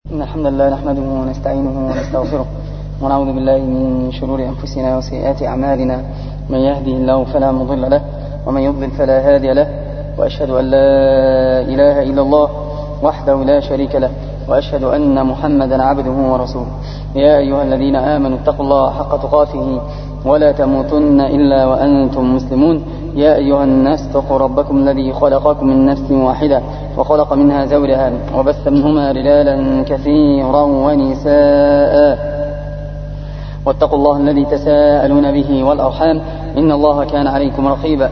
إن الحمد لله نحمده ونستعينه ونستغفره ونعوذ بالله من شرور أنفسنا وسيئات أعمالنا. من يهده الله فلا مضل له ومن يضلل فلا هادي له، وأشهد أن لا إله إلا الله وحده لا شريك له، وأشهد أن محمدا عبده ورسوله. يا أيها الذين آمنوا اتقوا الله حق تقاته ولا تموتن إلا وأنتم مسلمون. يا أيها الناس اتقوا ربكم الذي خلقكم من نفس واحدة وخلق منها زوجها وبث منهما رجالا كثيرا ونساء، واتقوا الله الذي تساءلون به والأرحام إن الله كان عليكم رقيبا.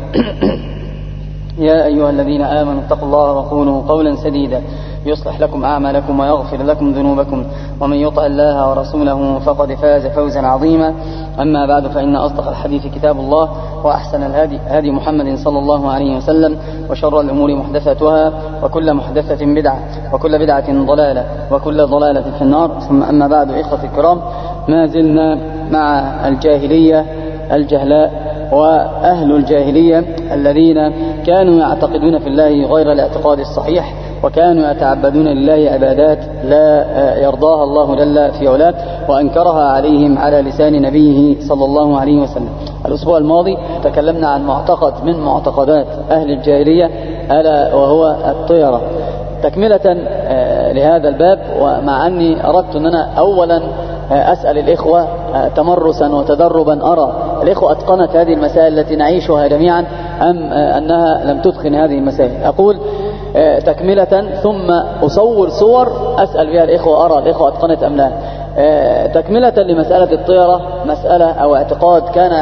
يا أيها الذين آمنوا اتقوا الله وقولوا قولا سديدا يصلح لكم أعمالكم ويغفر لكم ذنوبكم، ومن يطع الله ورسوله فقد فاز فوزا عظيما. أما بعد، فإن أصدق الحديث كتاب الله، وأحسن الهدي هدي محمد صلى الله عليه وسلم، وشر الأمور محدثاتها، وكل محدثة بدعة، وكل بدعة ضلالة، وكل ضلالة في النار. ثم أما بعد، إخوة الكرام، ما زلنا مع الجاهلية الجهلاء وأهل الجاهلية الذين كانوا يعتقدون في الله غير الاعتقاد الصحيح، وكانوا يتعبدون لله عبادات لا يرضاها الله جل في علاه، وأنكرها عليهم على لسان نبيه صلى الله عليه وسلم. الأسبوع الماضي تكلمنا عن معتقد من معتقدات أهل الجاهلية، ألا وهو الطيرة. تكملة لهذا الباب، ومع أني أردت أن أنا أولا أسأل الإخوة تمرسا وتدربا، أرى الإخوة أتقنت هذه المسائل التي نعيشها جميعا أم أنها لم تتقن هذه المسائل. أقول تكملة ثم أصور صور أسأل بها الإخوة، أرى الإخوة أتقنت أم لا. تكملة لمسألة الطيرة، مسألة أو اعتقاد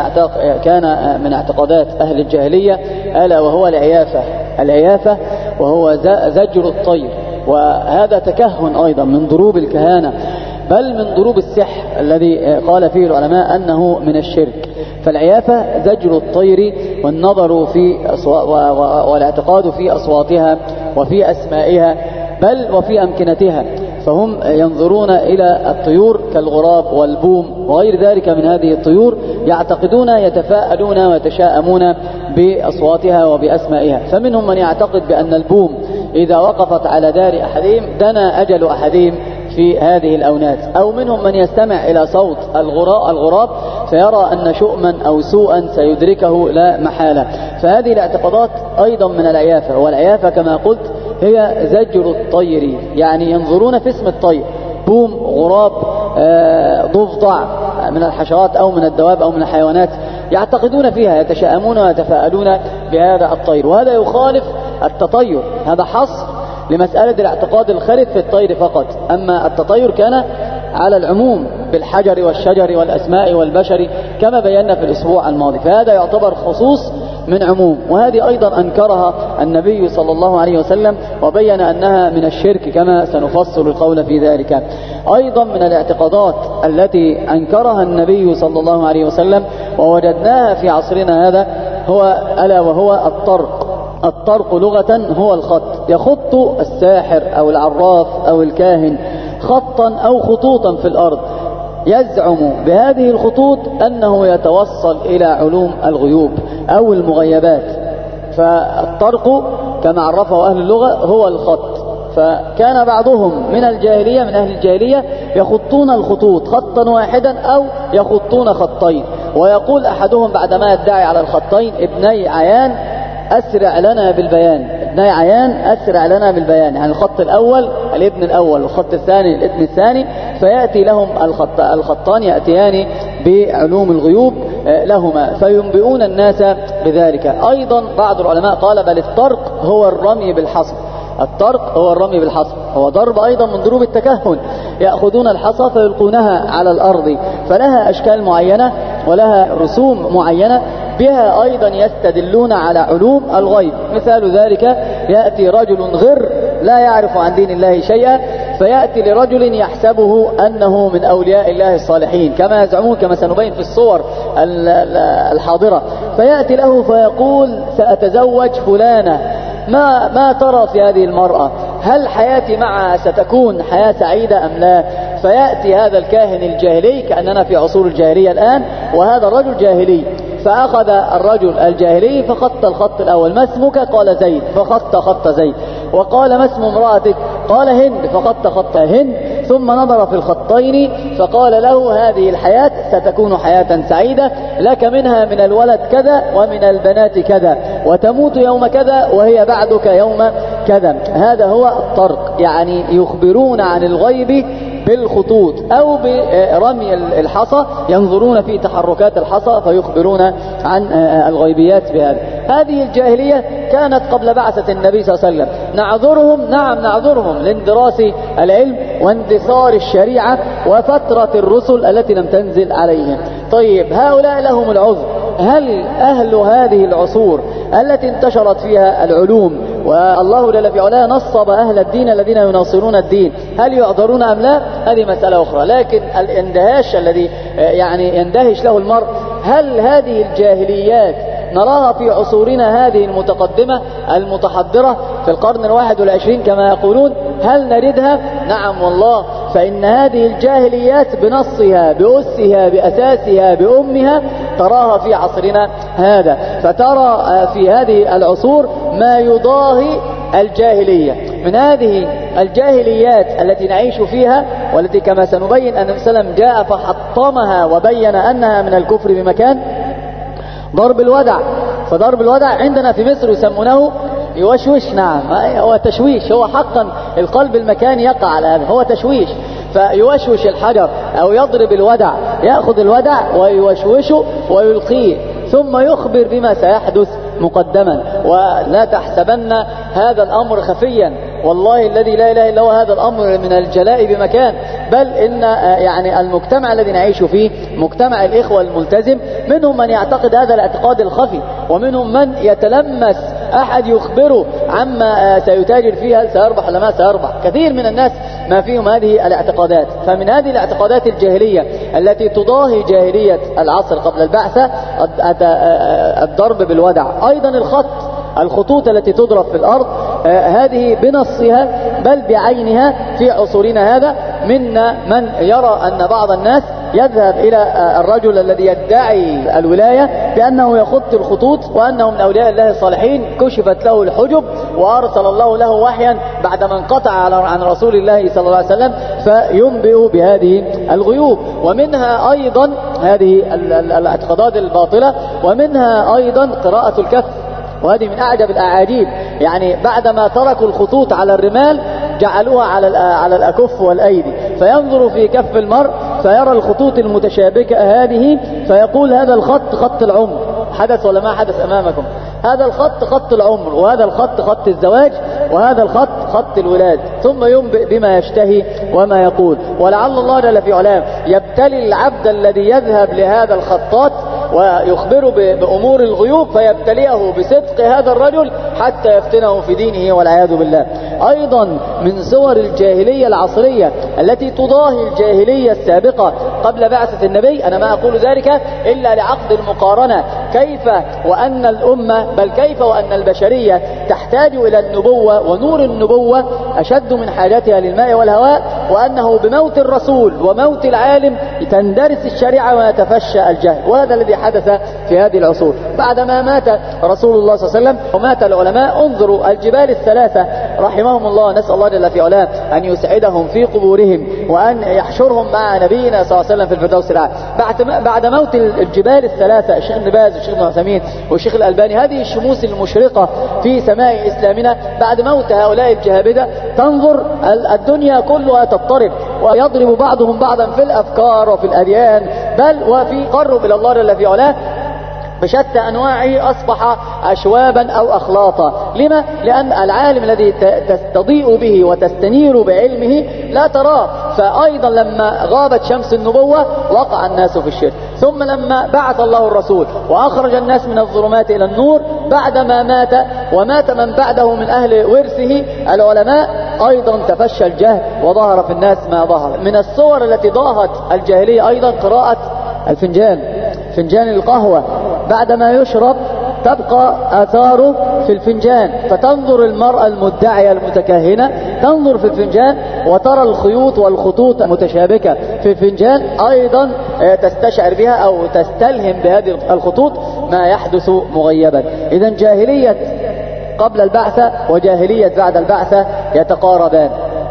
كان من اعتقادات أهل الجاهلية، ألا وهو العيافة، وهو زجر الطير. وهذا تكهن أيضا من ضروب الكهانة، بل من ضروب السحر الذي قال فيه العلماء أنه من الشرك. فالعيافة زجر الطير، والنظر في والاعتقاد في أصواتها وفي أسمائها، بل وفي أمكنتها. فهم ينظرون إلى الطيور كالغراب والبوم وغير ذلك من هذه الطيور، يعتقدون يتفاءلون ويتشاءمون بأصواتها وبأسمائها. فمنهم من يعتقد بأن البوم إذا وقفت على دار أحدهم دنا أجل أحدهم في هذه الأونات، أو منهم من يستمع إلى صوت الغراب فيرى أن شؤما أو سوءا سيدركه لا محالة. فهذه الاعتقادات أيضا من العيافة. والعيافة كما قلت هي زجر الطير، يعني ينظرون في اسم الطير، بوم، غراب، ضفدع من الحشرات أو من الدواب أو من الحيوانات، يعتقدون فيها، يتشاءمون ويتفاءلون بهذا الطير. وهذا يخالف التطير، هذا حصر لمسألة الاعتقاد الخالد في الطير فقط. أما التطير كان على العموم بالحجر والشجر والأسماء والبشر كما بينا في الأسبوع الماضي، فهذا يعتبر خصوص من عموم. وهذه أيضا أنكرها النبي صلى الله عليه وسلم، وبين أنها من الشرك كما سنفصل القول في ذلك. أيضا من الاعتقادات التي أنكرها النبي صلى الله عليه وسلم ووجدناها في عصرنا هذا ألا وهو الطرق. الطرق لغة هو الخط، يخط الساحر أو العراف أو الكاهن خطا أو خطوطا في الأرض، يزعم بهذه الخطوط أنه يتوصل إلى علوم الغيوب أو المغيبات. فالطرق كما عرفه أهل اللغة هو الخط. فكان بعضهم من الجاهلية، من أهل الجاهلية، يخطون الخطوط خطا واحدا أو يخطون خطين. ويقول أحدهم بعدما يدعي على الخطين: ابني عيان أسرع لنا بالبيان، ابني عيان أسرع لنا بالبيان، يعني الخط الأول الابن الأول والخط الثاني الابن الثاني، فيأتي لهم الخطان يأتيان بعلوم الغيوب لهما، فينبئون الناس بذلك. أيضا بعض العلماء قال بل الطرق هو الرمي بالحصى. الطرق هو الرمي بالحصى، هو ضرب أيضا من ضروب التكهن، يأخذون الحصى فيلقونها على الأرض، فلها أشكال معينة ولها رسوم معينة، بها أيضا يستدلون على علوم الغيب. مثال ذلك: يأتي رجل غر لا يعرف عن دين الله شيئا، فيأتي لرجل يحسبه أنه من أولياء الله الصالحين كما يزعمون، كما سنبين في الصور الحاضرة، فيأتي له فيقول: سأتزوج فلانة، ما ترى في هذه المرأة؟ هل حياتي معها ستكون حياة سعيدة أم لا؟ فيأتي هذا الكاهن الجاهلي، كأننا في عصور الجاهلية الآن، وهذا الرجل جاهلي، فأخذ الرجل الجاهلي فخط الخط الأول: ما اسمك؟ قال زيد، فخط خط زيد. وقال: ما اسم امرأتك؟ قال هند، فخط خط هند. ثم نظر في الخطين فقال له هذه الحياة ستكون حياة سعيدة، لك منها من الولد كذا ومن البنات كذا، وتموت يوم كذا وهي بعدك يوم كذا. هذا هو الطرق، يعني يخبرون عن الغيب بالخطوط أو برمي الحصى، ينظرون في تحركات الحصى فيخبرون عن الغيبيات بهذا. هذه الجاهلية كانت قبل بعثة النبي صلى الله عليه وسلم. نعذرهم، نعم نعذرهم لاندراس العلم واندثار الشريعة وفترة الرسل التي لم تنزل عليهم. طيب هؤلاء لهم العذر. هل أهل هذه العصور التي انتشرت فيها العلوم والله جل في علاه نصب أهل الدين الذين يناصرون الدين، هل يعذرون أم لا؟ هذه مسألة أخرى. لكن الاندهاش الذي يعني يندهش له المرء، هل هذه الجاهليات نراها في عصورنا هذه المتقدمة المتحضرة في القرن 21 كما يقولون؟ هل نردها؟ نعم والله، فإن هذه الجاهليات بنصها بأسها بأساسها بأمها تراها في عصرنا هذا، فترى في هذه العصور ما يضاهي الجاهلية. من هذه الجاهليات التي نعيش فيها والتي كما سنبين أن السلام جاء فحطمها وبين أنها من الكفر بمكان، ضرب الودع. فضرب الودع عندنا في مصر يسمونه يوشوش. نعم هو تشويش، هو حقا القلب المكاني يقع على هذا، هو تشويش. فيوشوش الحجر أو يضرب الودع، يأخذ الودع ويوشوشه ويلقيه ثم يخبر بما سيحدث مقدما. ولا تحسبن هذا الأمر خفيا، والله الذي لا إله إلا هو هذا الأمر من الجلاء بمكان. بل إن يعني المجتمع الذي نعيش فيه مجتمع الإخوة الملتزم، منهم من يعتقد هذا الاعتقاد الخفي، ومنهم من يتلمس أحد يخبره عما سيتاجر فيها، سيربح ولا ما سيربح. كثير من الناس ما فيهم هذه الاعتقادات. فمن هذه الاعتقادات الجاهلية التي تضاهي جاهلية العصر قبل البعثة الضرب بالودع. أيضا الخطوط التي تضرب في الأرض، هذه بنصها بل بعينها في عصورنا هذا. منا من يرى أن بعض الناس يذهب إلى الرجل الذي يدعي الولاية بأنه يخط الخطوط وأنه من أولياء الله الصالحين، كشفت له الحجب وأرسل الله له وحيا بعدما انقطع عن رسول الله صلى الله عليه وسلم فينبئ بهذه الغيوب. ومنها أيضا هذه الاعتقادات الباطلة، ومنها أيضا قراءة الكف، وهذه من أعجب الأعاجيب. يعني بعدما تركوا الخطوط على الرمال جعلوها على الأكف والأيدي، فينظر في كف المرء فيرى الخطوط المتشابكة هذه فيقول هذا الخط خط العمر. حدث ولا ما حدث أمامكم؟ هذا الخط خط العمر، وهذا الخط خط الزواج، وهذا الخط خط الولاد. ثم ينبئ بما يشتهي وما يقول. ولعل الله جل في علاه يبتلي العبد الذي يذهب لهذا الخطات ويخبره بأمور الغيوب فيبتليه بصدق هذا الرجل حتى يفتنه في دينه والعياذ بالله. أيضا من صور الجاهلية العصرية التي تضاهي الجاهلية السابقة قبل بعثة النبي، أنا ما أقول ذلك إلا لعقد المقارنة، كيف وأن الأمة بل كيف وأن البشرية تحتاج إلى النبوة، ونور النبوة أشد من حاجتها للماء والهواء، وأنه بموت الرسول وموت العالم تندرس الشريعة ويتفشى الجهل. وهذا الذي حدث في هذه العصور. بعدما مات رسول الله صلى الله عليه وسلم ومات العلماء، انظروا الجبال الثلاثة رحمهم الله، نسأل الله جل في علاه أن يسعدهم في قبورهم وأن يحشرهم مع نبينا صلى الله عليه وسلم في الفردوس الأعلى. بعد موت الجبال الثلاثة، الشيخ ابن باز والشيخ ابن عثيمين والشيخ الألباني، هذه الشموس المشرقة في سماء إسلامنا، بعد موت هؤلاء الجهابذة تنظر الدنيا كلها تضطرب ويضرب بعضهم بعضا في الأفكار وفي الأديان، بل وفي قرب إلى الله جل في علاه بشتى أنواعه أصبح أشوابا أو أخلاطا. لما؟ لأن العالم الذي تستضيء به وتستنير بعلمه لا تراه. فأيضا لما غابت شمس النبوة وقع الناس في الشرك. ثم لما بعث الله الرسول وأخرج الناس من الظلمات إلى النور، بعدما مات ومات من بعده من أهل ورثه العلماء، أيضا تفشى الجهل وظهر في الناس ما ظهر. من الصور التي ضاهت الجاهلية أيضا قراءة الفنجان، فنجان القهوة، بعدما يشرب تبقى آثاره في الفنجان، فتنظر المرأة المدعية المتكهنة تنظر في الفنجان وترى الخيوط والخطوط متشابكة في الفنجان، أيضا تستشعر بها أو تستلهم بهذه الخطوط ما يحدث مغيبا. إذا جاهلية قبل البعثة وجاهلية بعد البعثة يتقاربان.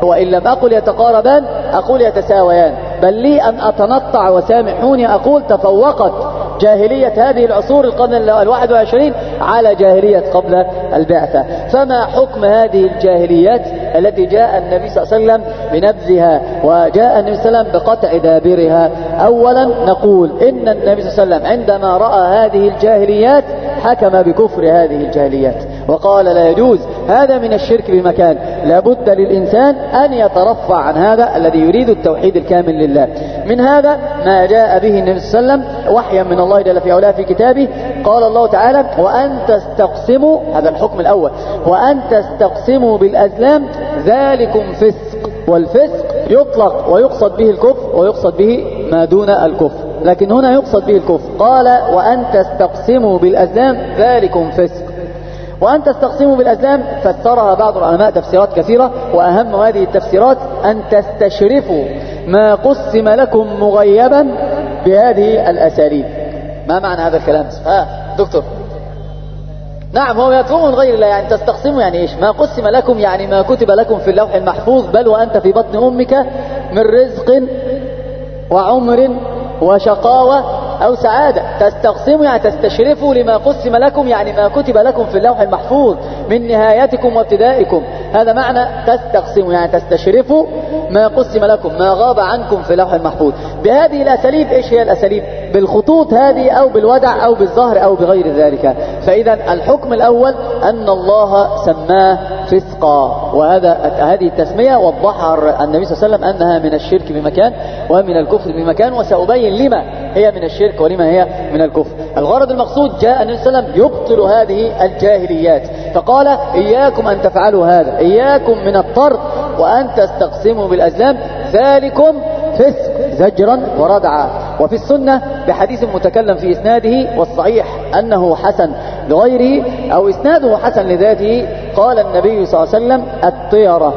وإن لم أقل يتقاربان أقول يتساويان، بل لي أن أتنطع وسامحوني أقول تفوقت جاهلية هذه العصور القرن 21 على جاهلية قبل البعثة. فما حكم هذه الجاهليات التي جاء النبي صلى الله عليه وسلم بنبذها وجاء النبي صلى الله عليه وسلم بقطع دابرها؟ أولا نقول إن النبي صلى الله عليه وسلم عندما رأى هذه الجاهليات حكم بكفر هذه الجاهليات وقال لا يجوز، هذا من الشرك بمكان، لابد للإنسان أن يترفع عن هذا الذي يريد التوحيد الكامل لله. من هذا ما جاء به النبي صلى الله عليه وسلم وحيا من الله جل في علاه في كتابه، قال الله تعالى وأن تستقسموا، هذا الحكم الأول، وأن تستقسموا بالأزلام ذلكم فسق. والفسق يطلق ويقصد به الكفر ويقصد به ما دون الكفر، لكن هنا يقصد به الكفر. قال وأن تستقسموا بالأزلام ذلكم فسق. وأن تستقسموا بالأزلام فسرها بعض العلماء تفسيرات كثيرة، وأهم هذه التفسيرات أن تستشرفوا ما قسم لكم مغيبا بهذه الأساليب. ما معنى هذا الكلام؟ دكتور. نعم، هو يطلب من غير الله، يعني تستقسموا يعني إيش؟ ما قسم لكم يعني ما كتب لكم في اللوح المحفوظ، بل وأنت في بطن أمك، من رزق وعمر وشقاوة أو سعادة. تستقسموا يعني تستشرفوا لما قسم لكم، يعني ما كتب لكم في اللوح المحفوظ من نهايتكم وابتدائكم. هذا معنى تستقسموا، يعني تستشرفوا ما قسم لكم، ما غاب عنكم في اللوح المحفوظ بهذه الأساليب. إيش هي الأساليب؟ بالخطوط هذه أو بالودع أو بالظهر أو بغير ذلك. فإذا الحكم الأول أن الله سماه فسقا، هذه التسمية وضحها النبي صلى الله عليه وسلم أنها من الشرك بمكان ومن الكفر بمكان، وسأبين لما هي من الشرك ولما هي من الكفر. الغرض المقصود جاء النبي صلى الله عليه وسلم يبطل هذه الجاهليات، فقال إياكم أن تفعلوا هذا، إياكم من الطرق وأن تستقسموا بالأزلام ذلكم فسق، زجرا وردعا. وفي السنة بحديث متكلم في إسناده والصحيح أنه حسن لغيره أو إسناده حسن لذاته، قال النبي صلى الله عليه وسلم الطيرة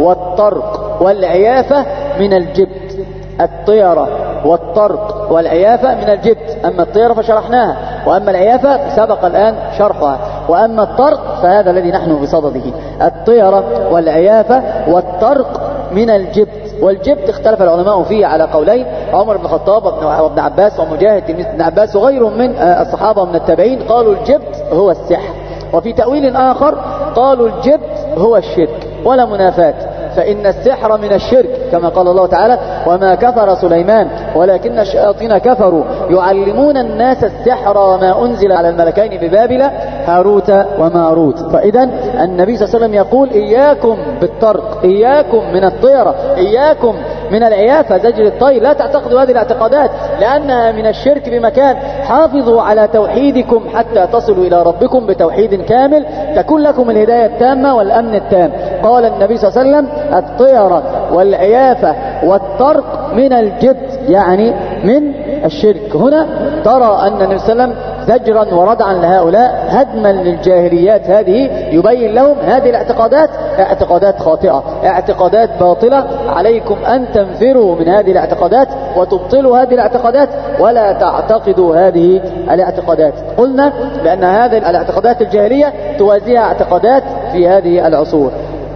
والطرق والعيافة من الجبت. الطيرة والطرق والعيافة من الجبت. أما الطيرة فشرحناها، وأما العيافة سبق الآن شرحها، وأما الطرق فهذا الذي نحن بصدده. الطيرة والعيافة والطرق من الجبت. والجبت اختلف العلماء فيه على قولين، عمر بن الخطاب وابن عباس ومجاهد تلميذ ابن عباس وغيرهم من الصحابة ومن التابعين قالوا الجبت هو السحر، وفي تأويل آخر قالوا الجبت هو الشرك، ولا منافاة، فإن السحر من الشرك كما قال الله تعالى وما كفر سليمان ولكن الشياطين كفروا يعلمون الناس السحر وما أنزل على الملكين ببابل هاروت وماروت. فإذا النبي صلى الله عليه وسلم يقول إياكم بالطرق، إياكم من الطيرة، إياكم من العيافة زجر الطير. لا تعتقدوا هذه الاعتقادات لأنها من الشرك بمكان. حافظوا على توحيدكم حتى تصلوا إلى ربكم بتوحيد كامل تكون لكم الهداية التامة والأمن التام. قال النبي صلى الله عليه وسلم الطيرة والعيافة والطرق من الجبت، يعني من الشرك. هنا ترى أن النبي صلى الله عليه وسلم زجرا وردعا لهؤلاء هدما للجاهليات هذه يبين لهم هذه الاعتقادات اعتقادات خاطئة، اعتقادات باطلة، عليكم أن تنفروا من هذه الاعتقادات وتبطلوا هذه الاعتقادات ولا تعتقدوا هذه الاعتقادات. قلنا بأن هذه الاعتقادات الجاهلية توازيها اعتقادات في هذه العصور،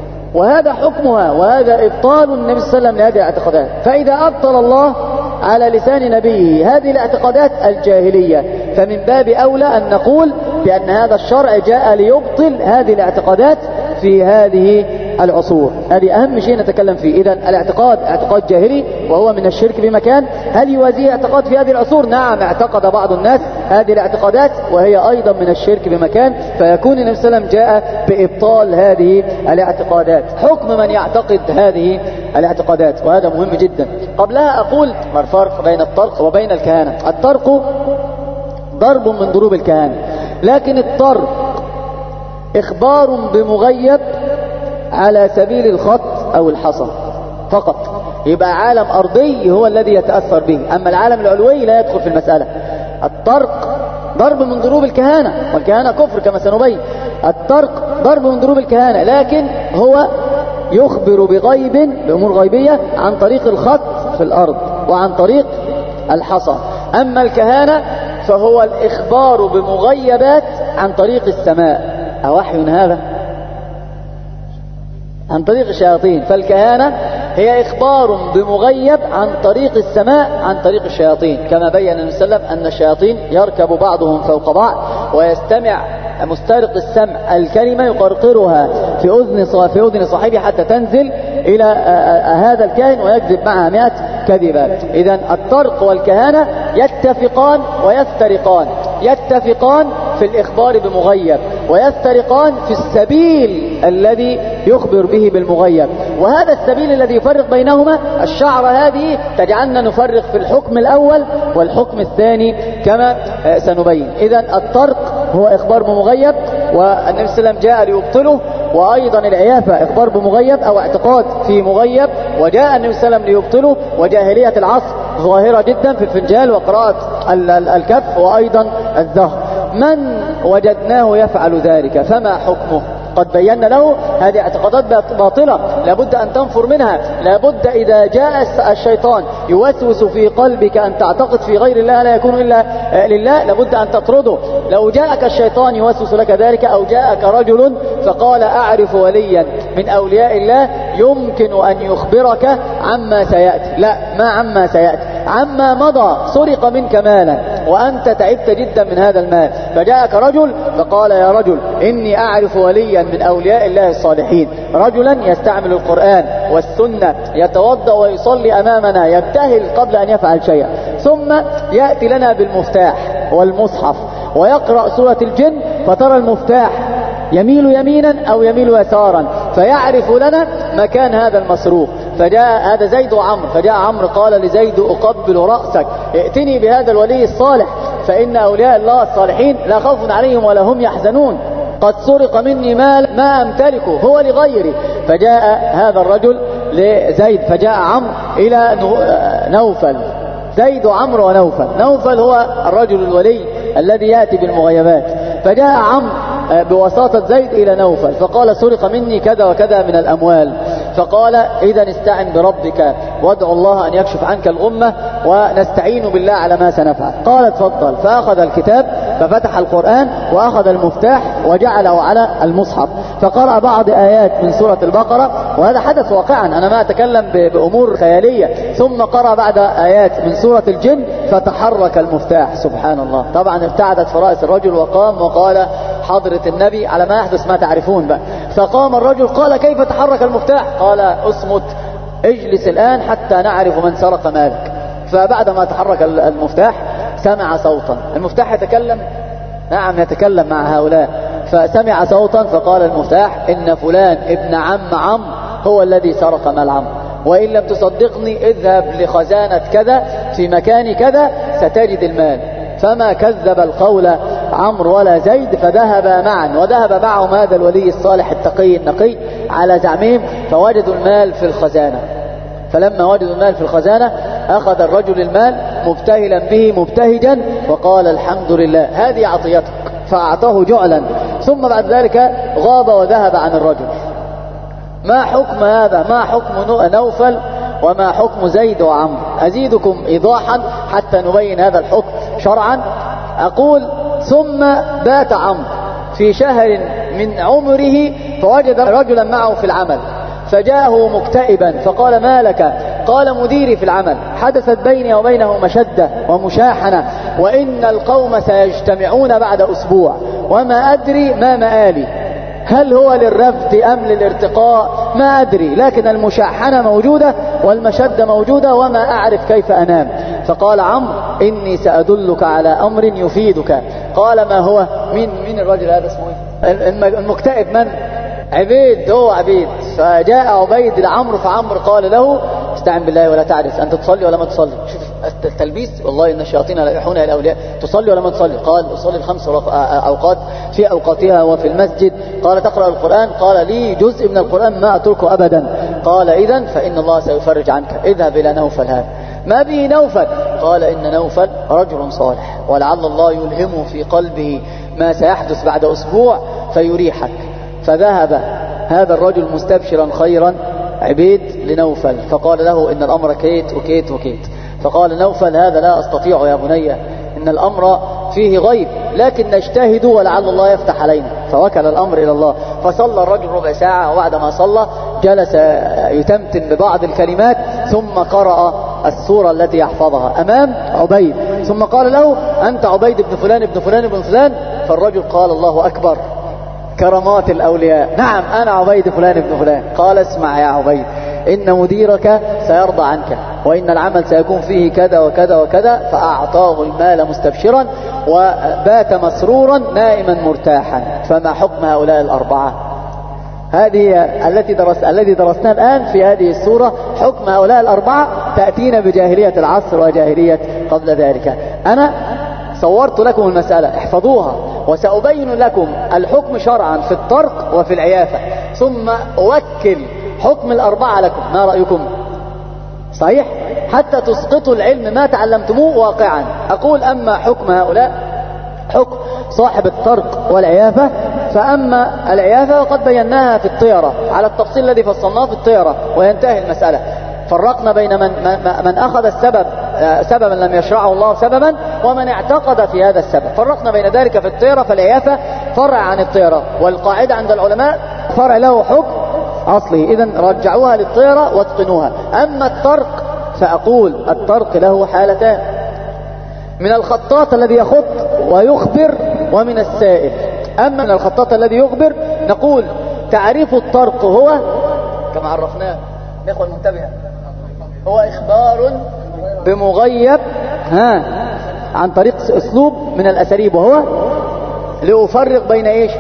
وهذا حكمها، وهذا إبطال النبي صلى الله عليه وسلم لهذه الاعتقادات. فإذا أبطل الله على لسان نبيه هذه الاعتقادات الجاهلية فمن باب أولى أن نقول بأن هذا الشرع جاء ليبطل هذه الاعتقادات في هذه العصور. هذه أهم شيء نتكلم فيه. إذن الاعتقاد اعتقاد جاهلي وهو من الشرك بمكان. هل يوازيه اعتقاد في هذه العصور؟ نعم، اعتقد بعض الناس هذه الاعتقادات وهي أيضا من الشرك بمكان، فيكون النبي صلى الله عليه وسلم جاء بإبطال هذه الاعتقادات. حكم من يعتقد هذه الاعتقادات، وهذا مهم جدا. قبلها أقول ما الفرق بين الطرق وبين الكهانة؟ الطرق ضرب من ضروب الكهانة، لكن الطرق إخبار بمغيب على سبيل الخط أو الحصى فقط، يبقى عالم أرضي هو الذي يتأثر به، أما العالم العلوي لا يدخل في المسألة. الطرق ضرب من ضروب الكهانة، والكهانة كفر كما سنبين. الطرق ضرب من ضروب الكهانة، لكن هو يخبر بغيب، بأمور غيبية عن طريق الخط في الأرض وعن طريق الحصى. أما الكهانة فهو الإخبار بمغيبات عن طريق السماء. أوحي هذا؟ عن طريق الشياطين. فالكهانة هي إخبار بمغيب عن طريق السماء عن طريق الشياطين، كما بين النبي صلى الله عليه وسلم أن الشياطين يركب بعضهم فوق بعض ويستمع مسترق السمع الكلمة يقرقرها في أذن صاحبه حتى تنزل إلى هذا الكاهن ويكذب معها 100 كذبة. إذن الطرق والكهانة يتفقان ويفترقان، يتفقان في الإخبار بمغيب ويفترقان في السبيل الذي يخبر به بالمغيب. وهذا السبيل الذي يفرق بينهما الشعر هذه تجعلنا نفرق في الحكم الأول والحكم الثاني كما سنبين. إذن الطرق هو إخبار بمغيب، والنبي صلى الله عليه وسلم جاء ليبطله، وأيضا العيافة إخبار بمغيب أو اعتقاد في مغيب، وجاء النبي صلى الله عليه وسلم ليبطله. وجاهلية العصر ظاهرة جدا في الفنجال وقراءة الكف وأيضا الزهر. من وجدناه يفعل ذلك فما حكمه؟ قد بينا له هذه اعتقادات باطلة لابد أن تنفر منها. لابد إذا جاء الشيطان يوسوس في قلبك أن تعتقد في غير الله لا يكون إلا لله، لابد أن تطرده. لو جاءك الشيطان يوسوس لك ذلك، أو جاءك رجل فقال أعرف وليا من أولياء الله يمكن أن يخبرك عما سيأتي، لا، ما عما سيأتي، عما مضى. سرق منك مالا وأنت تعبت جدا من هذا المال، فجاءك رجل فقال يا رجل إني أعرف وليا من أولياء الله الصالحين، رجلا يستعمل القرآن والسنة، يتوضأ ويصلي أمامنا، يبتهل قبل أن يفعل شيئا، ثم يأتي لنا بالمفتاح والمصحف ويقرأ سورة الجن، فترى المفتاح يميل يمينا أو يميل يسارا، فيعرف لنا مكان هذا المسروق. فجاء هذا زيد وعمر، فجاء عمرو قال لزيد أقبل رأسك، ائتني بهذا الولي الصالح، فإن أولياء الله الصالحين لا خوف عليهم ولا هم يحزنون، قد سرق مني مال ما أمتلكه هو لغيري. فجاء هذا الرجل لزيد، فجاء عمرو إلى نوفل، زيد وعمرو ونوفل. نوفل هو الرجل الولي الذي يأتي بالمغيبات. فجاء عمرو بوساطة زيد إلى نوفل فقال سرق مني كذا وكذا من الأموال، فقال إذا استعن بربك وادعو الله أن يكشف عنك الغمة ونستعين بالله على ما سنفعل. قال تفضل، فأخذ الكتاب ففتح القرآن وأخذ المفتاح وجعله على المصحف، فقرأ بعض آيات من سورة البقرة، وهذا حدث واقعا، أنا ما أتكلم بأمور خيالية. ثم قرأ بعد آيات من سورة الجن فتحرك المفتاح، سبحان الله. طبعا ارتعدت فرائس الرجل وقام وقال حضرة النبي على ما يحدث ما تعرفون بقى. فقام الرجل قال كيف تحرك المفتاح؟ قال اصمت، اجلس الآن حتى نعرف من سرق مالك. فبعد ما تحرك المفتاح سمع صوتا، المفتاح يتكلم، نعم يتكلم مع هؤلاء، فسمع صوتا فقال المفتاح إن فلان ابن عم هو الذي سرق مال عم، وإن لم تصدقني اذهب لخزانة كذا في مكان كذا ستجد المال. فما كذب القول عمرو ولا زيد، فذهبا معا، وذهب معهم هذا الولي الصالح التقي النقي على زعمهم، فوجدوا المال في الخزانة. فلما وجدوا المال في الخزانة أخذ الرجل المال مبتهلا به مبتهجا وقال الحمد لله هذه عطيتك، فأعطاه جعلا. ثم بعد ذلك غاب وذهب عن الرجل. ما حكم هذا؟ ما حكم نوفل وما حكم زيد وعمرو؟ أزيدكم إيضاحا حتى نبين هذا الحكم شرعا. أقول ثم بات عمرو في شهر من عمره فوجد رجلا معه في العمل، فجاءه مكتئبا فقال ما لك؟ قال مديري في العمل حدثت بيني وبينه مشدة ومشاحنة، وإن القوم سيجتمعون بعد أسبوع وما أدري ما مآلي، هل هو للرفض أم للارتقاء؟ ما أدري، لكن المشاحنة موجودة والمشدة موجودة وما أعرف كيف أنام. فقال عمرو إني سأدلك على أمر يفيدك. قال ما هو؟ من الرجل هذا اسمه ايه؟ المكتئب من؟ عبيد، هو عبيد. فجاء عبيد لعمرو، فعمرو قال له استعن بالله ولا تعرف أنت تصلي ولا ما تصلي. شوف التلبيس، والله إن الشياطين لا يحون إلى الأولياء. تصلي ولا ما تصلي؟ قال أصلي الخمس أوقات في أوقاتها وفي المسجد. قال تقرأ القرآن؟ قال لي جزء من القرآن ما أتركه أبدا. قال إذن فإن الله سيفرج عنك، اذهب إلى نوفل هذا. ما به نوفل؟ قال إن نوفل رجل صالح ولعل الله يلهمه في قلبه ما سيحدث بعد أسبوع فيريحك. فذهب هذا الرجل مستبشرا خيرا عبيد لنوفل، فقال له إن الأمر كيت وكيت وكيت. فقال نوفل هذا لا أستطيع يا بني، إن الأمر فيه غيب، لكن نجتهد ولعل الله يفتح علينا. فوكل الأمر إلى الله. فصلى الرجل ربع ساعة، وبعد ما صلى جلس يتمتم ببعض الكلمات ثم قرأ السورة التي يحفظها أمام عبيد، ثم قال له أنت عبيد بن فلان بن فلان بن فلان، فالرجل قال الله أكبر، كرامات الأولياء، نعم أنا عبيد فلان بن فلان. قال اسمع يا عبيد، إن مديرك سيرضى عنك، وإن العمل سيكون فيه كذا وكذا وكذا. فأعطاه المال مستبشرا وبات مسرورا نائما مرتاحا. فما حكم هؤلاء الأربعة؟ هذه التي درسناها الآن في هذه السورة، حكم هؤلاء الأربعة تأتينا بجاهلية العصر وجاهلية قبل ذلك. أنا صورت لكم المسألة، احفظوها، وسأبين لكم الحكم شرعا في الطرق وفي العيافة، ثم أوكل حكم الأربعة لكم. ما رأيكم؟ صحيح؟ حتى تسقطوا العلم ما تعلمتموه واقعا. أقول أما حكم هؤلاء حكم صاحب الطرق والعيافة، فأما العيافة وقد بيناها في الطيرة على التفصيل الذي فصلناه في الطيرة، وينتهي المسألة. فرقنا بين من أخذ السبب سببا لم يشرعه الله سببا، ومن اعتقد في هذا السبب. فرقنا بين ذلك في الطيرة. فالعيافة فرع عن الطيرة، والقاعدة عند العلماء فرع له حكم أصلي، إذن رجعوها للطيرة واتقنوها. أما الطرق فأقول الطرق له حالتان: من الخطاط الذي يخط ويخبر، ومن السائل. أما من الخطاط الذي يخبر نقول تعريف الطرق هو كما عرفناه الإخوة المنتبهة، هو إخبار بمغيب عن طريق أسلوب من الأساليب، وهو لأفرق بين إيش؟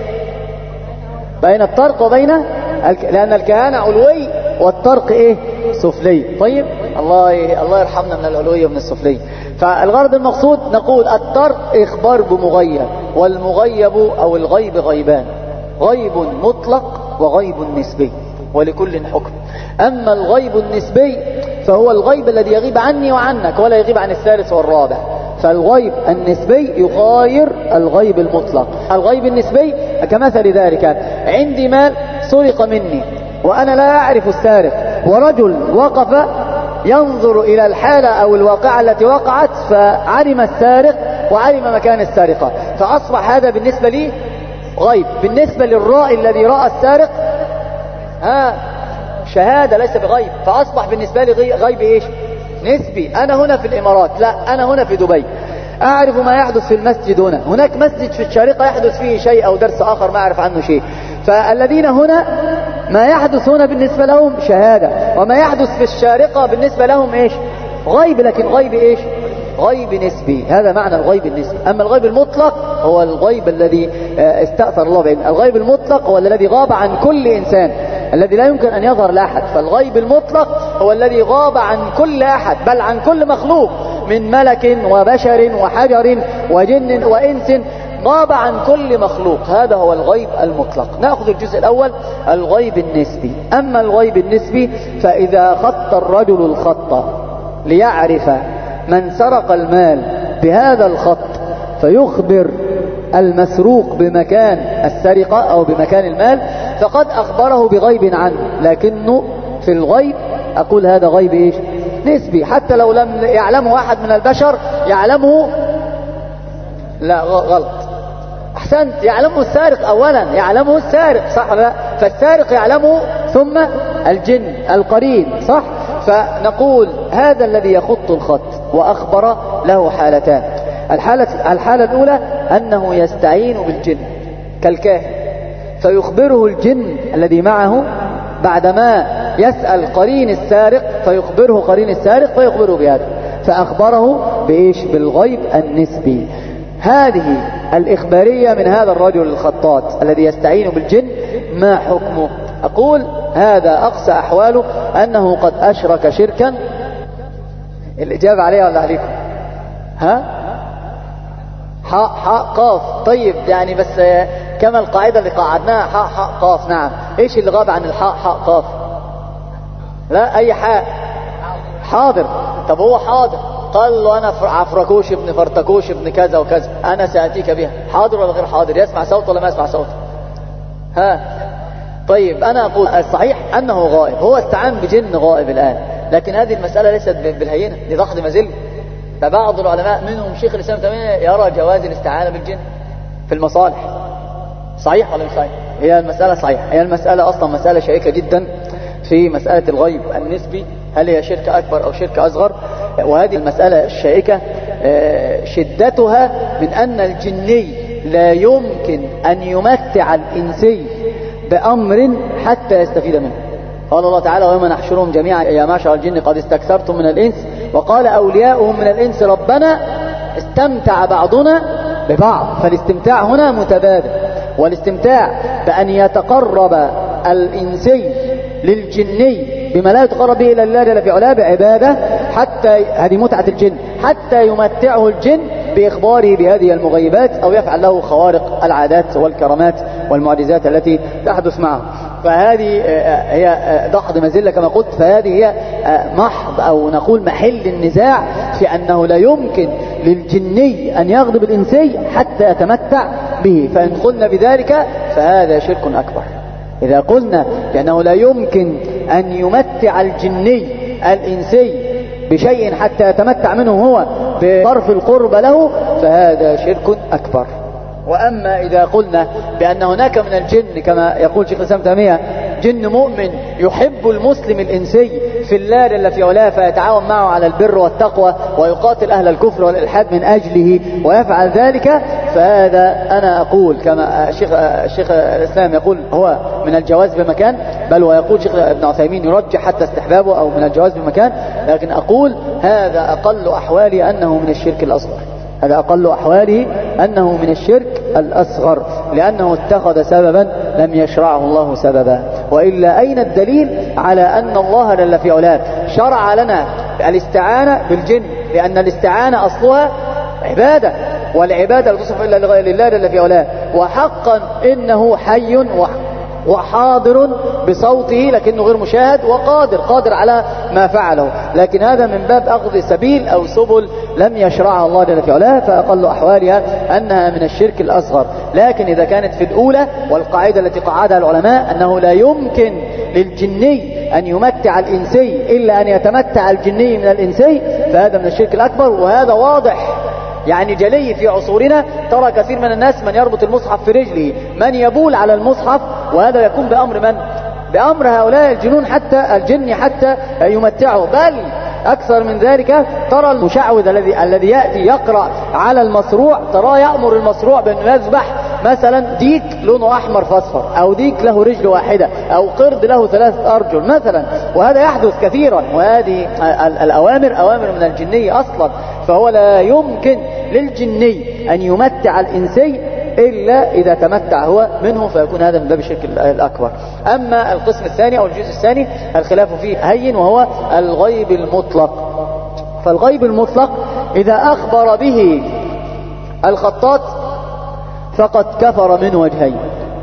بين الطرق وبين لأن الكهانة علوي والطرق إيه؟ سفلي. طيب الله يرحمنا من العلوي ومن السفلي. فالغرض المقصود نقول الطرق إخبار بمغيب، والمغيب أو الغيب غيبان: غيب مطلق وغيب نسبي، ولكل حكم. أما الغيب النسبي فهو الغيب الذي يغيب عني وعنك ولا يغيب عن الثالث والرابع. فالغيب النسبي يغاير الغيب المطلق. الغيب النسبي كمثل ذلك: عندي مال سرق مني وأنا لا أعرف السارق، ورجل وقف ينظر إلى الحالة أو الواقعة التي وقعت فعلم السارق وعلم مكان السارقة، فأصبح هذا بالنسبة لي غيب. بالنسبة للرائي الذي رأى السارق شهادة ليس بغيب، فأصبح بالنسبة لي غيب إيش؟ نسبي. أنا هنا في الإمارات، لا أنا هنا في دبي، أعرف ما يحدث في المسجد هنا. هناك مسجد في الشارقة يحدث فيه شيء أو درس آخر ما أعرف عنه شيء. فالذين هنا ما يحدث هنا بالنسبة لهم شهادة، وما يحدث في الشارقة بالنسبة لهم إيش؟ غيب. لكن غيب إيش؟ غيب نسبي. هذا معنى الغيب النسبي. أما الغيب المطلق هو الغيب الذي استأثر الله به. الغيب المطلق هو الذي غاب عن كل إنسان، الذي لا يمكن أن يظهر لأحد. فالغيب المطلق هو الذي غاب عن كل أحد، بل عن كل مخلوق من ملك وبشر وحجر وجن وإنس، غاب عن كل مخلوق. هذا هو الغيب المطلق. نأخذ الجزء الأول، الغيب النسبي. أما الغيب النسبي فإذا خط الرجل الخط ليعرف من سرق المال بهذا الخط فيخبر المسروق بمكان السرقة أو بمكان المال، فقد أخبره بغيب عنه. لكنه في الغيب أقول هذا غيب إيش؟ نسبي. حتى لو لم يعلمه أحد من البشر يعلمه، لا غلط، أحسنت، يعلمه السارق أولا، يعلمه السارق، صح ولا لا؟ فالسارق يعلمه ثم الجن القرين، صح؟ فنقول هذا الذي يخط الخط وأخبر له حالتان. الحالة الأولى أنه يستعين بالجن كالكاهن، فيخبره الجن الذي معه بعدما يسأل قرين السارق، فيخبره قرين السارق فيخبره بهذا، فأخبره بإيش؟ بالغيب النسبي. هذه الإخبارية من هذا الرجل الخطاط الذي يستعين بالجن ما حكمه؟ أقول هذا أقصى أحواله أنه قد أشرك شركا. الإجابة عليها ولا عليكم؟ حاء قاف. طيب يعني بس كما القاعدة اللي قاعدناها حاء قاف. نعم. إيش اللي غاب عن الحاء حاء قاف؟ لا أي حاء. حاضر. طب هو حاضر، قال له أنا عفركوش ابن فرتكوش ابن كذا وكذا، أنا سأتيك بها. حاضر ولا غير حاضر؟ يسمع صوت ولا ما يسمع صوت؟ طيب أنا أقول الصحيح أنه غائب، هو استعان بجن غائب الآن، لكن هذه المسألة ليست بالهينة، دي ضغط مزل. فبعض العلماء منهم شيخ الإسلام تيمية يرى جواز الاستعانة بالجن في المصالح. صحيح ولا مش صحيح؟ هي المسألة صحيح، هي المسألة أصلا مسألة شائكة جدا في مسألة الغيب النسبي، هل هي شرك أكبر أو شرك أصغر؟ وهذه المسألة الشائكة شدتها من أن الجني لا يمكن أن يمتع الإنسي بأمر حتى يستفيد منه. قال الله تعالى: ويوم نحشرهم جميعا يا معشر الجن قد استكثرتم من الإنس. وقال أولياؤهم من الإنس ربنا استمتع بعضنا ببعض. فالاستمتاع هنا متبادل، والاستمتاع بأن يتقرب الإنسي للجني بما لا يتقرب به إلى الله جل في علاه بعبادة، حتى هذه متعة الجن، حتى يمتعه الجن بإخباره بهذه المغيبات أو يفعل له خوارق العادات والكرامات والمعجزات التي تحدث معه. فهذه هي دحض مزلة كما قلت. فهذه هي محض أو نقول محل النزاع في أنه لا يمكن للجني أن يغضب الإنسي حتى يتمتع به. فإن قلنا بذلك فهذا شرك أكبر. إذا قلنا بأنه لا يمكن أن يمتع الجني الإنسي بشيء حتى يتمتع منه هو بطرف القرب له فهذا شرك أكبر. وأما إذا قلنا بأن هناك من الجن كما يقول شيخ الإسلام تيمية جن مؤمن يحب المسلم الإنسي في الله جل في علاه فيتعاون معه على البر والتقوى ويقاتل أهل الكفر والإلحاد من أجله ويفعل ذلك، فهذا أنا أقول كما الشيخ الإسلام يقول هو من الجواز بمكان، بل ويقول شيخ ابن عثيمين يرجح حتى استحبابه أو من الجواز بمكان، لكن أقول هذا أقل أحواله أنه من الشرك الأصغر. هذا أقل أحواله أنه من الشرك الأصغر، لأنه اتخذ سببا لم يشرعه الله سببا. وإلا أين الدليل على أن الله جل في علاه شرع لنا الاستعانة بالجن؟ لأن الاستعانة أصلها عبادة، والعبادة لا تصف إلا لله جل في علاه، وحقا إنه حي وحاضر بصوته لكنه غير مشاهد قادر على ما فعله، لكن هذا من باب أخذ سبيل أو سبل لم يشرعها الله جل في علاه، فأقل أحوالها أنها من الشرك الأصغر. لكن إذا كانت في الأولى والقاعدة التي قعدها العلماء أنه لا يمكن للجني أن يمتع الإنسي إلا أن يتمتع الجني من الإنسي، فهذا من الشرك الأكبر. وهذا واضح يعني جلي في عصورنا. ترى كثير من الناس من يربط المصحف في رجله، من يبول على المصحف، وهذا يكون بأمر من؟ بأمر هؤلاء الجنون حتى الجن حتى يمتعه. بل أكثر من ذلك ترى المشعوذ الذي يأتي يقرأ على المصروع، ترى يأمر المصروع بأن يذبح مثلا ديك لونه أحمر فاصفر، أو ديك له رجل واحدة، أو قرد له 3 أرجل مثلا، وهذا يحدث كثيرا. وهذه الأوامر أوامر من الجني أصلا، فهو لا يمكن للجني أن يمتع الإنسي إلا إذا تمتع هو منه، فيكون هذا من باب الشرك الأكبر. أما القسم الثاني أو الجزء الثاني الخلاف فيه هين، وهو الغيب المطلق. فالغيب المطلق إذا أخبر به الخطاط فقد كفر من وجهين،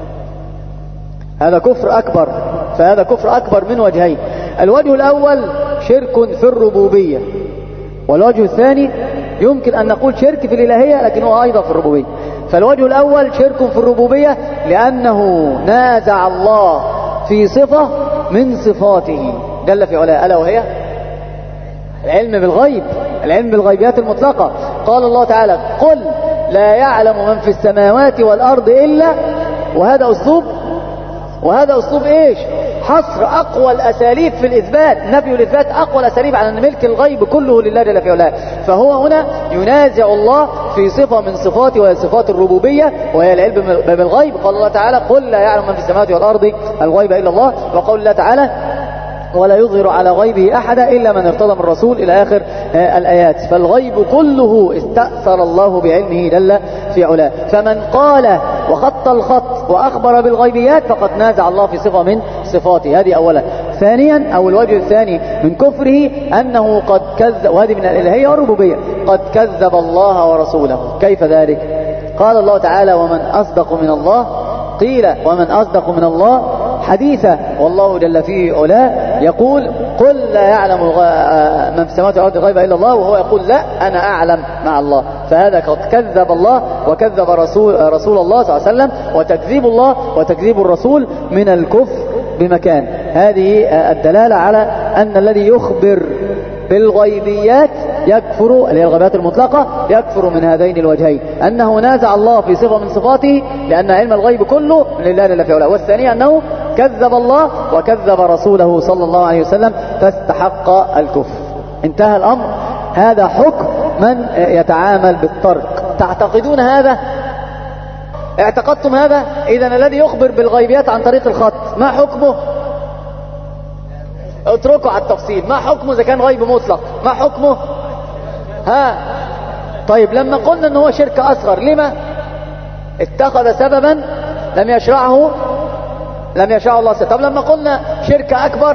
هذا كفر أكبر، فهذا كفر أكبر من وجهين. الوجه الأول شرك في الربوبية، والوجه الثاني يمكن أن نقول شرك في الإلهية لكنه أيضا في الربوبية. فالوجه الأول شرك في الربوبية لأنه نازع الله في صفة من صفاته جل في علاه، ألا وهي العلم بالغيب، العلم بالغيبيات المطلقة. قال الله تعالى: قل لا يعلم من في السماوات والأرض إلا، وهذا أسلوب إيش؟ حصر أقوى الأساليب في الإثبات، نفي الإثبات أقوى الأساليب على أن ملك الغيب كله لله جل في علاه. فهو هنا ينازع الله في صفة من صفاته وهي صفات الربوبية وهي العلم بالغيب. قال الله تعالى: قل لا يعلم من في السماوات والأرض الغيب إلا الله. وقال الله تعالى: ولا يظهر على غيبه أحدا إلا من ارتضى من الرسول إلى آخر الآيات. فالغيب كله استأثر الله بعلمه جل في علاه. فمن قال وخط الخط وأخبر بالغيبيات فقد نازع الله في صفة من صفاته، هذه أولا. ثانيا أو الوجه الثاني من كفره أنه قد كذب، وهذه من الإلهية والربوبية، قد كذب الله ورسوله. كيف ذلك؟ قال الله تعالى: ومن أصدق من الله قيل ومن أصدق من الله حديثا. والله جل في علاه يقول: قل لا يعلم من في السماوات والأرض الغيب إلا الله، وهو يقول: لا أنا أعلم مع الله. فهذا قد كذب الله وكذب رسول الله صلى الله عليه وسلم، وتكذيب الله وتكذيب الرسول من الكفر بمكان. هذه الدلالة على أن الذي يخبر بالغيبيات يكفر، اللي هي الغيبيات المطلقة، يكفر من هذين الوجهين: أنه نازع الله في صفة من صفاته لأن علم الغيب كله لله جل في علاه، والثانية أنه كذب الله وكذب رسوله صلى الله عليه وسلم فاستحق الكفر. انتهى الأمر. هذا حكم من يتعامل بالترك. تعتقدون هذا؟ اعتقدتم هذا؟ إذن الذي يخبر بالغيبيات عن طريق الخط ما حكمه؟ اتركوا على التفصيل. ما حكمه إذا كان غيب مطلق؟ ما حكمه؟ طيب لما قلنا ان هو شرك اصغر لما اتخذ سببا لم يشرعه الله. طب لما قلنا شرك اكبر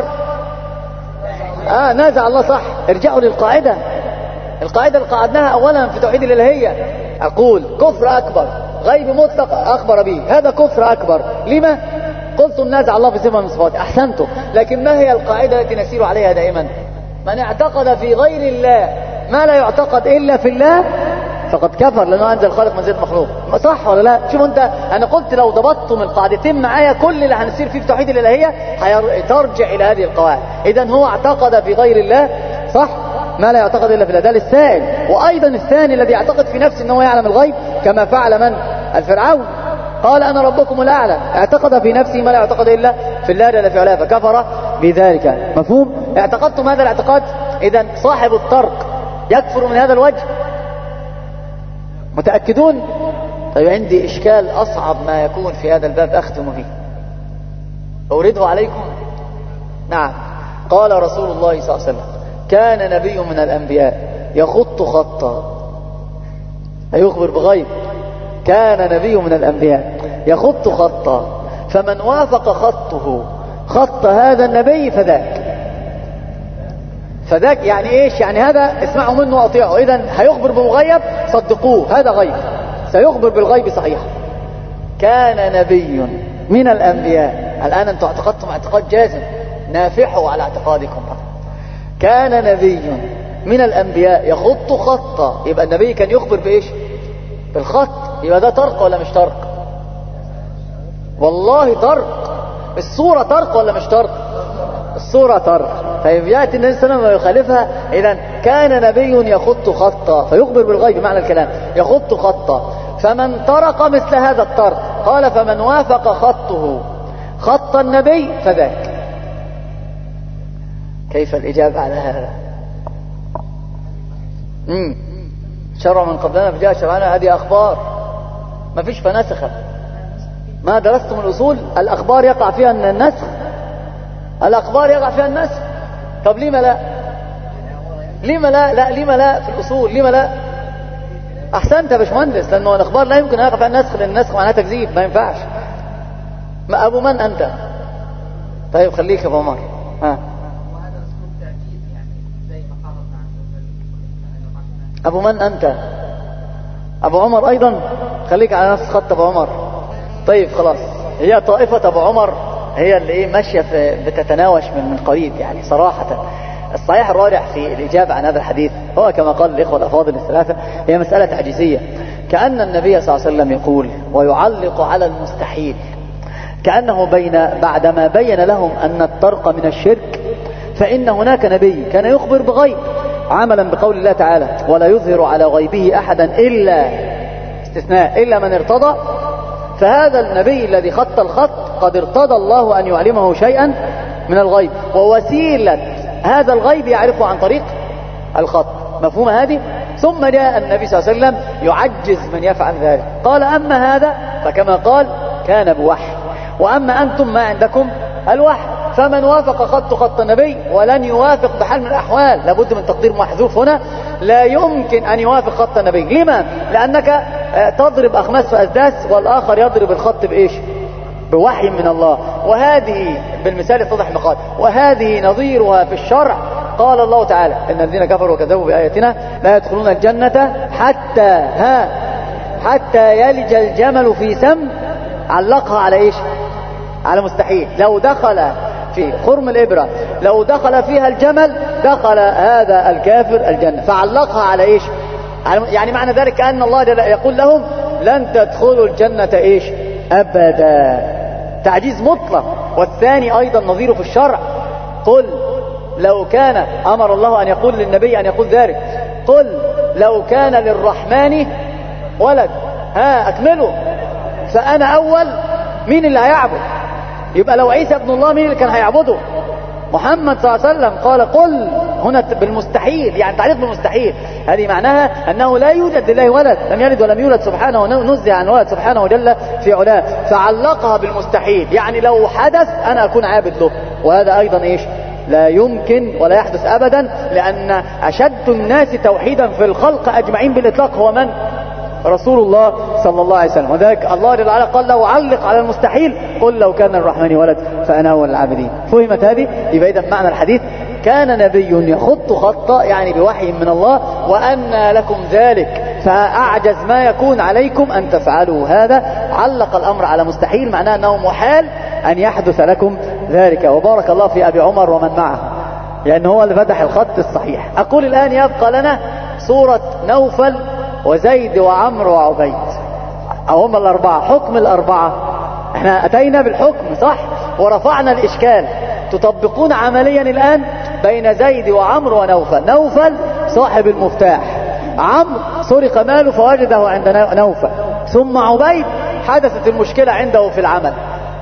نازع الله. صح. ارجعوا للقاعدة اللي قعدناها اولا في توحيد الالهية. اقول كفر اكبر غيب مطلق اخبر به، هذا كفر اكبر. لما قلتم نازع الله في صفة من صفاته؟ احسنتم. لكن ما هي القاعدة التي نسير عليها دائما؟ من اعتقد في غير الله ما لا يعتقد إلا في الله فقد كفر، لأنه أنزل الخالق منزلة مخلوق. صح ولا لا؟ شوف أنت، أنا قلت لو ضبطتم القاعدتين معايا كل اللي هنسير فيه في توحيد الإلهية ترجع إلى هذه القواعد. إذن هو اعتقد في غير الله، صح، ما لا يعتقد إلا في الله، ده للسائل. وأيضا الثاني الذي يعتقد في نفسه أنه يعلم الغيب كما فعل من؟ الفرعون. قال أنا ربكم الأعلى، اعتقد في نفسه ما لا يعتقد إلا في الله جل في علاه فكفر بذلك. مفهوم؟ اعتقدتم هذا الاعتقاد؟ إذن صاحب الترك يكفر من هذا الوجه؟ متأكدون؟ طيب عندي إشكال أصعب ما يكون في هذا الباب أختم فيه، أورده عليكم. نعم. قال رسول الله صلى الله عليه وسلم كان نبي من الأنبياء يخط خطا، يخبر بغيب. كان نبي من الأنبياء يخط خطا فمن وافق خطه خط هذا النبي فذاك يعني ايش؟ يعني هذا اسمعوا منه واطيعوا. اذا هيخبر بمغيب صدقوه، هذا غيب، سيخبر بالغيب صحيح. كان نبي من الانبياء. الان انتم اعتقدتم اعتقاد جازم، نافحوا على اعتقادكم. كان نبي من الانبياء يخط خطا، يبقى النبي كان يخبر بايش؟ بالخط. يبقى ده طرق ولا مش طرق؟ والله طرق. الصورة طرق ولا مش طرق؟ الصورة طرق. طيب يأتي النبي صلى الله عليه وسلم ويخالفها. إذن كان نبي يخط خطا فيخبر بالغيب بمعنى الكلام، يخط خطا فمن طرق مثل هذا الطرق، قال فمن وافق خطه خط النبي فذاك. كيف الإجابة على هذا؟ شرع من قبلنا فجاء شرعنا، هذه أخبار ما فيش فنسخة. ما درستم الأصول؟ الأخبار يقع فيها النسخ، الأخبار يقع فيها النسخ. طب لما لا؟ لما لا في الأصول؟ لما لا؟ أحسنت يا باشمهندس، لأنه الأخبار لا يمكن أن يقع فيها النسخ، لأن النسخ معناها تكذيب، ما ينفعش. ما أبو من أنت؟ طيب خليك يا أبو عمر. أبو من أنت؟ أبو عمر أيضا؟ خليك على نفس خط أبو عمر. طيب خلاص، هي طائفة أبو عمر هي اللي ماشية بتتناوش من قريب يعني صراحة. الصحيح الراجح في الإجابة عن هذا الحديث هو كما قال الإخوة الأفاضل الثلاثة، هي مسألة تعجيزية. كأن النبي صلى الله عليه وسلم يقول ويعلق على المستحيل، كأنه بعدما بين لهم أن الطرق من الشرك، فإن هناك نبي كان يخبر بغيب عملا بقول الله تعالى ولا يظهر على غيبه أحدا إلا استثناء إلا من ارتضى. فهذا النبي الذي خط الخط قد ارتضى الله أن يعلمه شيئا من الغيب، ووسيلة هذا الغيب يعرفه عن طريق الخط. مفهوم هذه؟ ثم جاء النبي صلى الله عليه وسلم يعجز من يفعل ذلك، قال أما هذا فكما قال كان بوحي، وأما أنتم ما عندكم الوحي. فمن وافق خط النبي ولن يوافق بحال من الأحوال، لابد من تقدير محذوف هنا، لا يمكن أن يوافق خط النبي. لما؟ لأنك تضرب أخماس فأسداس والآخر يضرب الخط بإيش؟ بوحي من الله. وهذه بالمثال يتضح المقال، وهذه نظيرها في الشرع. قال الله تعالى إن الذين كفروا وكذبوا بآياتنا لا يدخلون الجنة حتى يلج الجمل في سم. علقها على إيش؟ على مستحيل. لو دخل في خرم الإبرة لو دخل فيها الجمل دخل هذا الكافر الجنة، فعلقها على إيش؟ يعني معنى ذلك أن الله يقول لهم لن تدخلوا الجنة إيش؟ أبدا. تعجيز مطلق. والثاني أيضا نظيره في الشرع. قل لو كان أمر الله أن يقول للنبي أن يقول ذلك، قل لو كان للرحمن ولد أكمله، فأنا أول. مين اللي هيعبد؟ يبقى لو عيسى ابن الله مين اللي كان هيعبده؟ محمد صلى الله عليه وسلم. قال قل هنا بالمستحيل، يعني تعريف بالمستحيل، هذه معناها أنه لا يوجد لله ولد، لم يلد ولم يولد سبحانه ونزه عن ولد سبحانه وجل في علاه، فعلقها بالمستحيل، يعني لو حدث أنا أكون عابد له، وهذا أيضا إيش؟ لا يمكن ولا يحدث أبدا، لأن أشد الناس توحيدا في الخلق أجمعين بالإطلاق هو من؟ رسول الله صلى الله عليه وسلم. وذلك الله جل وعلا قال له علق على المستحيل قل لو كان الرحمن ولد فأنا أول العابدين. فهمت هذه؟ يبقى إذا معنى الحديث كان نبي يخط خطا يعني بوحي من الله، وأن لكم ذلك، فأعجز ما يكون عليكم أن تفعلوا هذا. علق الأمر على مستحيل معناه أنه محال أن يحدث لكم ذلك. وبارك الله في أبي عمر ومن معه، لأن هو اللي فتح الخط الصحيح. أقول الآن يبقى لنا سورة نوفل وزيد وعمر وعبيد، أو هم الأربعة. حكم الأربعة، احنا أتينا بالحكم صح ورفعنا الإشكال، تطبقون عمليا الآن بين زيد وعمر ونوفل. نوفل صاحب المفتاح، عمرو سرق ماله فوجده عند نوفل، ثم عبيد حدثت المشكلة عنده في العمل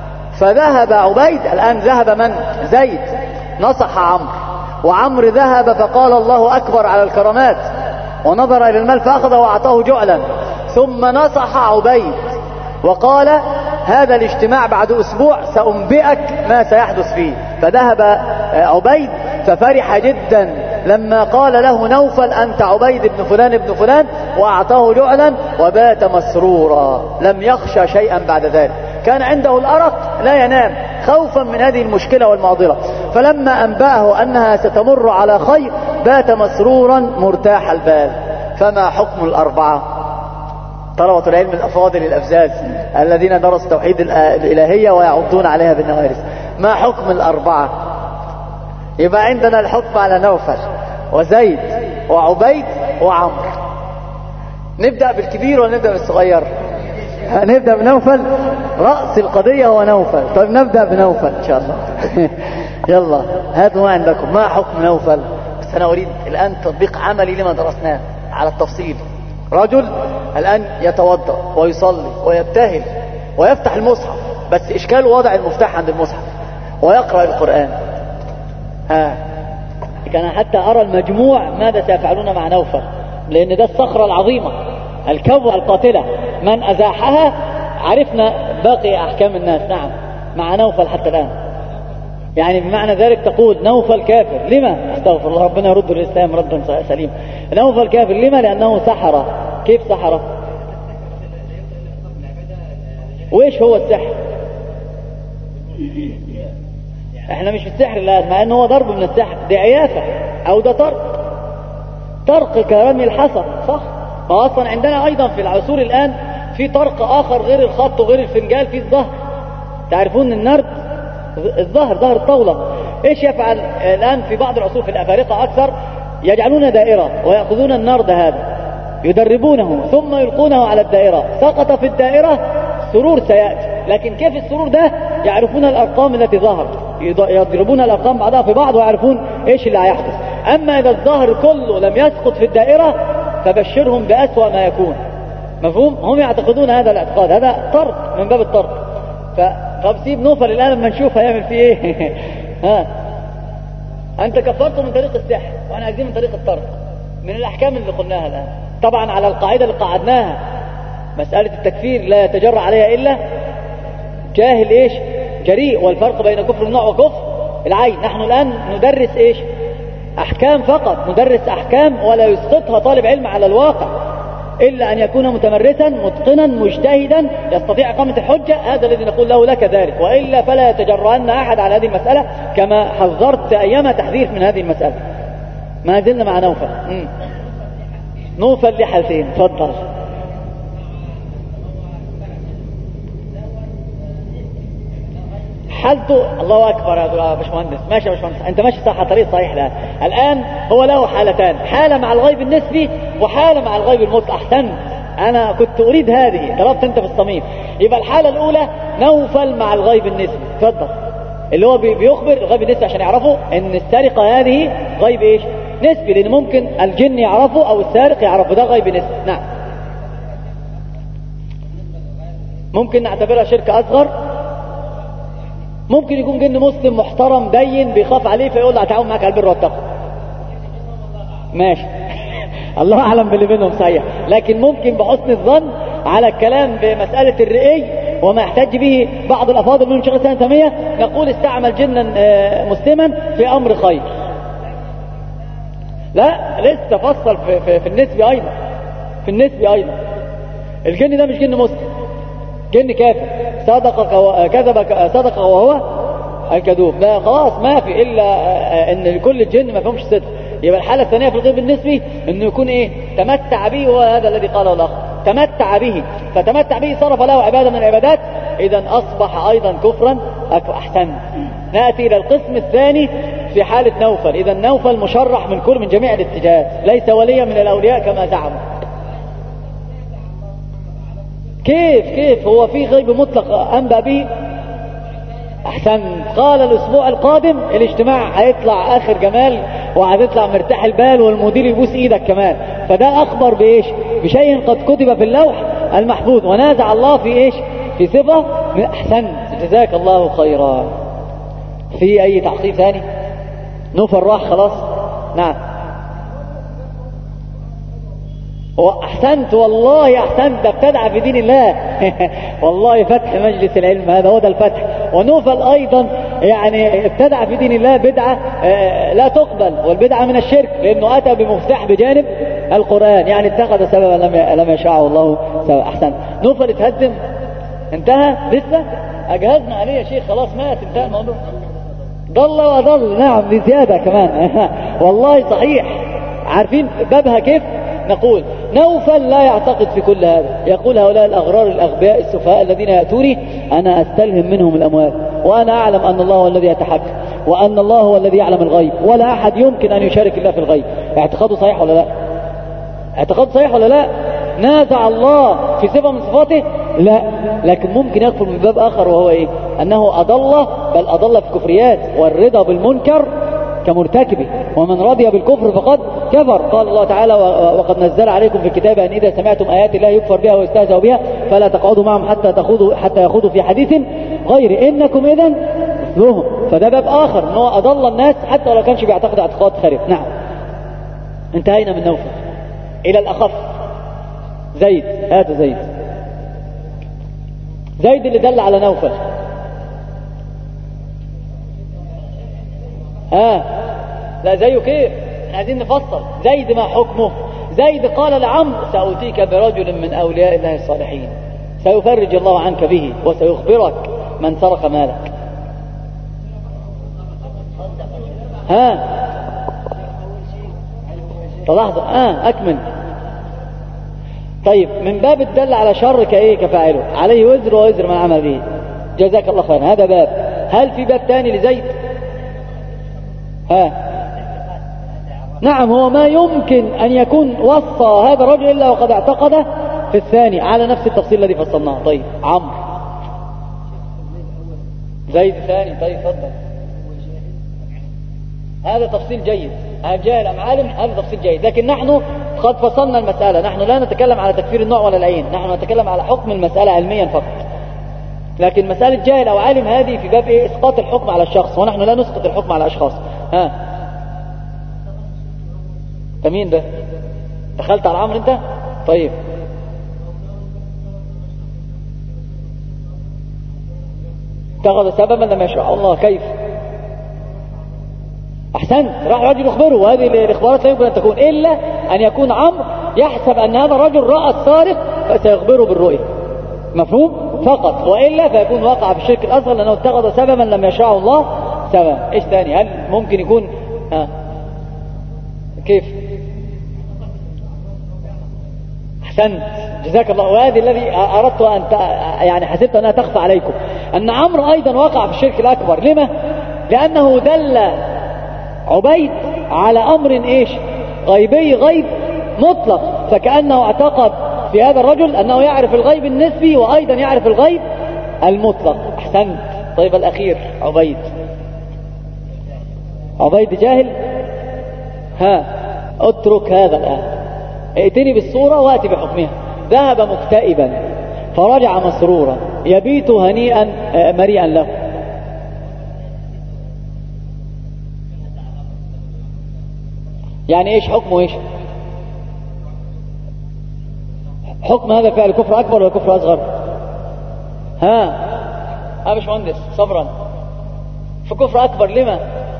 فذهب عبيد. الآن ذهب من؟ زيد، نصح عمرو، وعمرو ذهب فقال الله أكبر على الكرامات، ونظر إلى المال فأخذه وأعطاه جعلا، ثم نصح عبيد وقال هذا الاجتماع بعد أسبوع سأنبئك ما سيحدث فيه. فذهب عبيد ففرح جدا لما قال له نوفل أنت عبيد بن فلان ابن فلان، وأعطاه جعلا وبات مسرورا، لم يخشى شيئا بعد ذلك. كان عنده الأرق لا ينام خوفا من هذه المشكلة والمعضلة، فلما أنبأه أنها ستمر على خير بات مسرورا مرتاح البال. فما حكم الأربعة؟ طلبة العلم الأفاضل الأفزاز الذين درسوا توحيد الإلهية ويعضون عليها بالنوارس، ما حكم الأربعة؟ يبقى عندنا الحكم على نوفل وزيد وعبيد وعمر. نبدأ بالكبير ولا نبدأ بالصغير؟ نبدأ بنوفل، رأس القضية هو نوفل. طيب نبدأ بنوفل إن شاء الله. يلا هاتوا ما عندكم، ما حكم نوفل؟ بس أنا أريد الآن تطبيق عملي لما درسناه على التفصيل. رجل الآن يتوضأ ويصلي ويبتهل ويفتح المصحف، بس إشكال وضع المفتاح عند المصحف، ويقرأ القرآن. كان حتى أرى المجموع ماذا سيفعلون مع نوفل، لأن ده الصخرة العظيمة الكوة القاتلة، من أزاحها عرفنا باقي أحكام الناس. نعم مع نوفل حتى الآن، يعني بمعنى ذلك تقول نوفل كافر لما؟ استغفر الله، ربنا يرد الإسلام ردا سليم. نوفل كافر لما؟ لأنه سحر. كيف سحر؟ وإيش هو السحر؟ احنا مش في السحر الآن، مع انه هو ضرب من السحر، دي عيافة او ده طرق كرمي الحصى صح. فاصلا عندنا ايضا في العصور الان في طرق اخر غير الخط وغير الفنجال، في الظهر. تعرفون النرد الظهر، ظهر الطاولة. ايش يفعل الان في بعض العصور في الافارقة اكثر؟ يجعلون دائرة ويأخذون النرد هذا يدربونه ثم يلقونه على الدائرة، سقط في الدائرة سرور سيأتي. لكن كيف السرور ده؟ يعرفون الأرقام التي ظهرت، يضربون الأرقام بعضها في بعض ويعرفون إيش اللي هيحدث. أما إذا الظهر كله لم يسقط في الدائرة فبشرهم بأسوأ ما يكون. مفهوم؟ هم يعتقدون هذا الاعتقاد، هذا طرق من باب الطرق. طب سيب نوفل الآن لما نشوف هيعمل فيه إيه. أنت كفرته من طريق السحر وأنا عايزين من طريق الطرق، من الأحكام اللي قلناها الآن طبعا على القاعدة اللي قعدناها. مسألة التكفير لا يتجرأ عليها إلا جاهل إيش؟ جريء. والفرق بين كفر النوع وكفر العين. نحن الآن ندرس إيش؟ أحكام فقط، ندرس أحكام ولا يسقطها طالب علم على الواقع، إلا أن يكون متمرسا متقنا مجتهدا يستطيع إقامة الحجة. هذا الذي نقول له لك ذلك، وإلا فلا يتجرأن أحد على هذه المسألة، كما حذرت أيام تحذير من هذه المسألة. ما زلنا مع نوفل. نوفل لحالتين، تفضل. حالته الله أكبر يا باشمهندس، ماشي يا باشمهندس، أنت ماشي صح على طريق صحيح. الآن هو له حالتان، حالة مع الغيب النسبي وحالة مع الغيب المطلق. أحسن، أنا كنت أريد هذه، طلبت أنت في الصميم. يبقى الحالة الأولى نوفل مع الغيب النسبي، تفضل. اللي هو بيخبر الغيب النسبي عشان يعرفوا إن السرقة هذه غيب إيش؟ نسبي، لأن ممكن الجن يعرفوا أو السارق يعرفوا، ده غيب نسبي. نعم ممكن نعتبرها شركة أصغر، ممكن يكون جن مسلم محترم دين بيخاف عليه فيقول له اتعاون معاك على البر والتقوى، ماشي. الله اعلم باللي بينهم صحيح. لكن ممكن بحسن الظن على الكلام بمسألة الرئي وما يحتاج به بعض الافاضل منهم شيخ الاسلام تيمية، نقول استعمل جنا مسلما في امر خير. لا لسه فصل في النسبي ايضا، في النسبي ايضا الجن ده مش جن مسلم، جن كافر صدق وهو الكذوب. لا خلاص ما في الا ان كل الجن ما فيهمش صدق. يبقى الحالة الثانية في الغيب النسبي انه يكون ايه؟ تمتع به، وهذا الذي قاله الاخر، تمتع به، فتمتع به صرف له عبادة من العبادات، اذا اصبح ايضا كفرا احسن. نأتي الى القسم الثاني في حالة نوفل. اذا نوفل مشرح من جميع الاتجاهات، ليس وليا من الاولياء كما زعموا. كيف هو في غيب مطلق انبأ به؟ احسن. قال الاسبوع القادم الاجتماع هيطلع اخر جمال، وهتطلع مرتاح البال، والمدير يبوس ايدك كمان. فده اخبر بايش؟ بشيء قد كتب في اللوح المحفوظ، ونازع الله في ايش؟ في صفة من احسن. جزاك الله خيرا. في اي تعقيب ثاني؟ نوفل راح خلاص. نعم واحسنت، والله احسنت، ابتدع في دين الله. والله فتح مجلس العلم، هذا هو ده الفتح. ونوفل ايضا يعني ابتدع في دين الله بدعة لا تقبل، والبدعة من الشرك، لانه اتى بمفتاح بجانب القرآن، يعني اتخذ سببا لم يشاءه الله سببا. احسنت. نوفل اتهدم، انتهى، لسه اجهزنا عليه يا شيخ، خلاص مات، انتهى الموضوع. ضل وضل، نعم بزيادة كمان. والله صحيح. عارفين بابها كيف؟ نقول نوفل لا يعتقد في كل هذا، يقول هؤلاء الأغرار الأغبياء السفهاء الذين يأتوني أنا أستلهم منهم الأموال، وأنا أعلم أن الله هو الذي يتحكم، وأن الله هو الذي يعلم الغيب، ولا أحد يمكن أن يشارك الله في الغيب. اعتقاده صحيح ولا لا؟ اعتقاده صحيح ولا لا؟ نازع الله في صفة من صفاته؟ لا. لكن ممكن يكفر من باب آخر، وهو إيه؟ أنه أضل، بل أضل في كفريات، والرضا بالمنكر كمرتكبه، ومن رضي بالكفر فقد كفر. قال الله تعالى وقد نزل عليكم في الكتاب أن إذا سمعتم آيات الله يكفر بها ويستهزأ بها فلا تقعدوا معهم حتى يخوضوا في حديث غير إنكم إذن مثلهم. فده باب آخر، أنه أضل الناس حتى ولو كانش بيعتقد اعتقاد خارج. نعم. انتهينا من نوفل. إلى الأخف، زيد. هذا زيد اللي دل على نوفل. لا زيه كيف؟ عايزين نفصل. زيد ما حكمه؟ زيد قال لعمرو سأوتيك برجل من أولياء الله الصالحين سيفرج الله عنك به وسيخبرك من سرق مالك. لحظة أكمل. طيب من باب الدل على شر كفاعله عليه وزر ووزر من عمل به. جزاك الله خير. هذا باب. هل في باب تاني لزيد؟ نعم. هو ما يمكن أن يكون وصى هذا الرجل إلا وقد اعتقده في الثاني على نفس التفصيل الذي فصلناه. طيب عمرو زيد ثاني. طيب فضل. هذا تفصيل جيد. جاهل أم عالم؟ هذا تفصيل جيد. لكن نحن قد فصلنا المسألة. نحن لا نتكلم على تكفير النوع ولا العين، نحن نتكلم على حكم المسألة علميا فقط. لكن مسألة جاهل أو عالم هذه في باب إسقاط الحكم على الشخص، ونحن لا نسقط الحكم على الأشخاص. مين ده؟ دخلت على عمرو انت؟ طيب اتخذ سببا لم يشرع الله. كيف؟ احسنت. راح رجل يخبره، وهذه الاخبارات لا يمكن ان تكون الا ان يكون عمرو يحسب ان هذا الرجل راى السارق فسيخبره بالرؤيا. مفهوم؟ فقط. والا فيكون وقع في الشرك الاصغر لانه اتخذ سببا لم يشرعه الله سببا. ايش ثاني؟ هل ممكن يكون كيف؟ أحسنت. جزاك الله. وهذه الذي أردت أن يعني حسبت أنها تخفى عليكم، أن عمرو أيضا وقع في الشرك الأكبر. لما؟ لأنه دل عبيد على أمر إيش؟ غيبي، غيب مطلق، فكأنه اعتقد في هذا الرجل أنه يعرف الغيب النسبي وأيضا يعرف الغيب المطلق. أحسنت. طيب الأخير عبيد جاهل. اترك هذا الآن، ائتني بالصورة واتي بحكمها. ذهب مكتئبا فرجع مسرورا يبيت هنيئا مريئا له. يعني ايش حكمه؟ ايش حكم هذا فعل؟ كفر اكبر ولا كفر اصغر؟ ها يا باشمهندس صبرا، في كفر اكبر. لما؟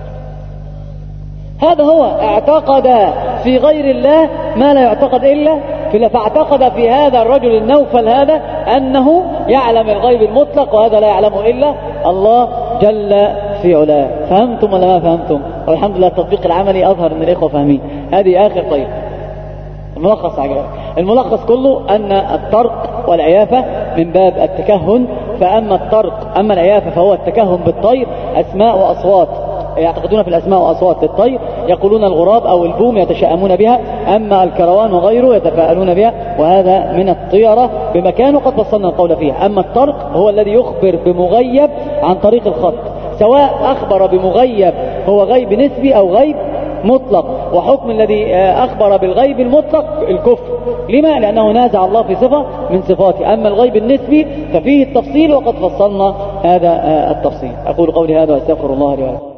هذا هو اعتقد في غير الله ما لا يعتقد الا في الله، فاعتقد في هذا الرجل النوفل هذا انه يعلم الغيب المطلق، وهذا لا يعلمه الا الله جل في علاه. فهمتم ولا ما فهمتم؟ والحمد لله التطبيق العملي اظهر ان الاخوه فاهمين. هذه اخر. طيب الملخص عجبك. الملخص كله ان الطرق والعيافه من باب التكهن. فاما الطرق اما العيافه فهو التكهن بالطير، اسماء واصوات، يعتقدون في الاسماء واصوات للطير، يقولون الغراب او البوم يتشائمون بها، اما الكروان وغيره يتفاءلون بها، وهذا من الطيره بمكان وقد فصلنا القول فيها. اما الطرق هو الذي يخبر بمغيب عن طريق الخط، سواء اخبر بمغيب هو غيب نسبي او غيب مطلق. وحكم الذي اخبر بالغيب المطلق الكفر. لما؟ لانه نازع الله في صفه من صفاته. اما الغيب النسبي ففيه التفصيل وقد فصلنا هذا التفصيل. اقول قولي هذا واستغفر الله لي ولكم.